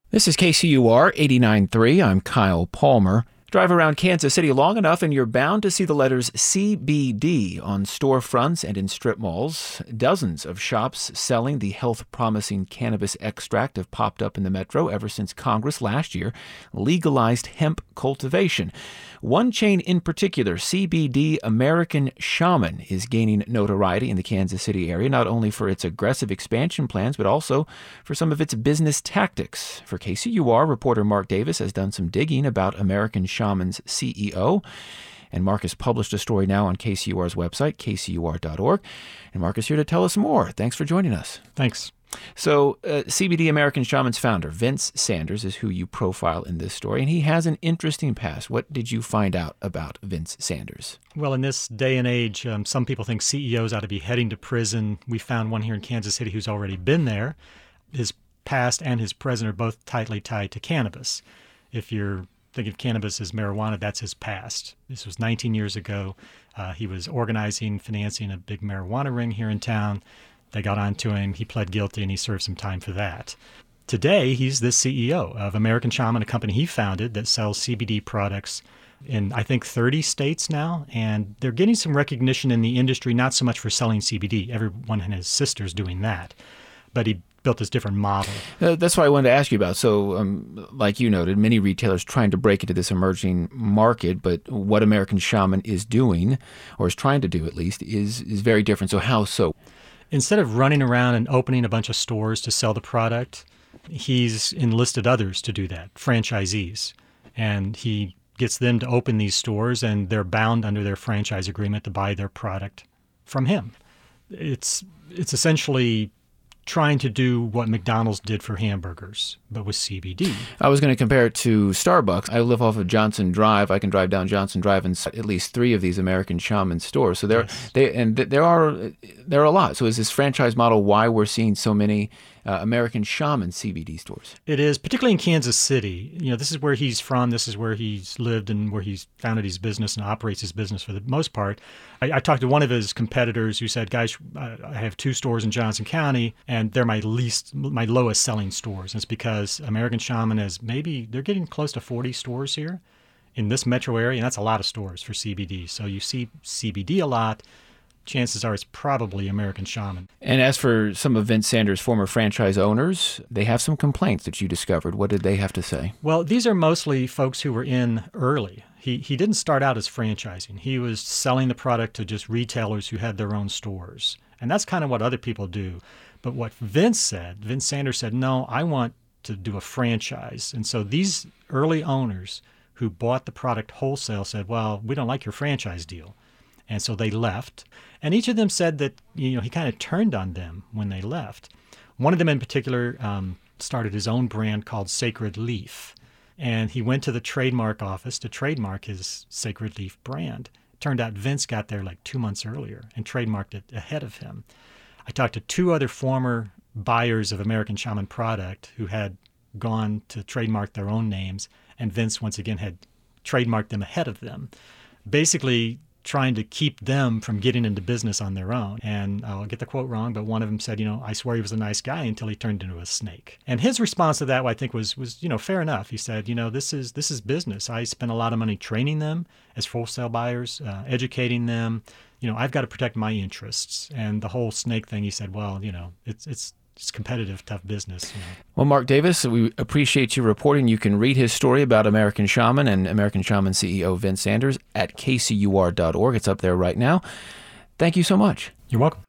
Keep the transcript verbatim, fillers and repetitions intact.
This is K C U R eighty-nine point three. I'm Kyle Palmer. Drive around Kansas City long enough and you're bound to see the letters C B D on storefronts and in strip malls. Dozens of shops selling the health-promising cannabis extract have popped up in the metro ever since Congress last year legalized hemp cultivation. One chain in particular, C B D American Shaman, is gaining notoriety in the Kansas City area, not only for its aggressive expansion plans, but also for some of its business tactics. For K C U R, reporter Mark Davis has done some digging about American Shaman's C E O. And Mark has published a story now on K C U R's website, K C U R dot org. And Mark is here to tell us more. Thanks for joining us. Thanks. So uh, C B D American Shaman's founder, Vince Sanders, is who you profile in this story, and he has an interesting past. What did you find out about Vince Sanders? Well, in this day and age, um, some people think C E Os ought to be heading to prison. We found one here in Kansas City who's already been there. His past and his present are both tightly tied to cannabis. If you're thinking of cannabis as marijuana, that's his past. This was nineteen years ago. Uh, he was organizing, financing a big marijuana ring here in town. They got on to him. He pled guilty, and he served some time for that. Today, he's the C E O of American Shaman, a company he founded that sells C B D products in, I think, thirty states now. And they're getting some recognition in the industry, not so much for selling C B D. Everyone and his sister's doing that. But he built this different model. Uh, that's what I wanted to ask you about. So, um, like you noted, many retailers trying to break into this emerging market, but what American Shaman is doing, or is trying to do at least, is is very different. So how so? Instead of running around and opening a bunch of stores to sell the product, he's enlisted others to do that, franchisees. And he gets them to open these stores, and they're bound under their franchise agreement to buy their product from him. It's it's essentially trying to do what McDonald's did for hamburgers, but with C B D. I was going to compare it to Starbucks. I live off of Johnson Drive. I can drive down Johnson Drive and see at least three of these American Shaman stores. So there, Yes. they and there are there are a lot. So is this franchise model why we're seeing so many uh, American Shaman C B D stores? It is, particularly in Kansas City. You know, this is where he's from. This is where he's lived and where he's founded his business and operates his business for the most part. I, I talked to one of his competitors who said, guys, I have two stores in Johnson County, and they're my least, my lowest selling stores. And it's because American Shaman is maybe, they're getting close to forty stores here in this metro area, and that's a lot of stores for C B D. So you see C B D a lot. Chances are it's probably American Shaman. And as for some of Vince Sanders' former franchise owners, they have some complaints that you discovered. What did they have to say? Well, these are mostly folks who were in early. He he didn't start out as franchising. He was selling the product to just retailers who had their own stores. And that's kind of what other people do. But what Vince said, Vince Sanders said, no, I want to do a franchise. And so these early owners who bought the product wholesale said, well, we don't like your franchise deal. And so they left. And each of them said that, you know, he kind of turned on them when they left. One of them in particular um, started his own brand called Sacred Leaf. And he went to the trademark office to trademark his Sacred Leaf brand. It turned out Vince got there like two months earlier and trademarked it ahead of him. I talked to two other former buyers of American Shaman product who had gone to trademark their own names, and Vince once again had trademarked them ahead of them. Basically, trying to keep them from getting into business on their own. And I'll get the quote wrong, but one of them said, you know, I swear he was a nice guy until he turned into a snake. And his response to that, I think, was, was you know, fair enough. He said, you know, this is this is business. I spent a lot of money training them as wholesale buyers, uh, educating them. You know, I've got to protect my interests. And the whole snake thing, he said, well, you know, it's it's it's competitive, tough business. You know. Well, Mark Davis, we appreciate you reporting. You can read his story about American Shaman and American Shaman C E O Vince Sanders at K C U R dot org. It's up there right now. Thank you so much. You're welcome.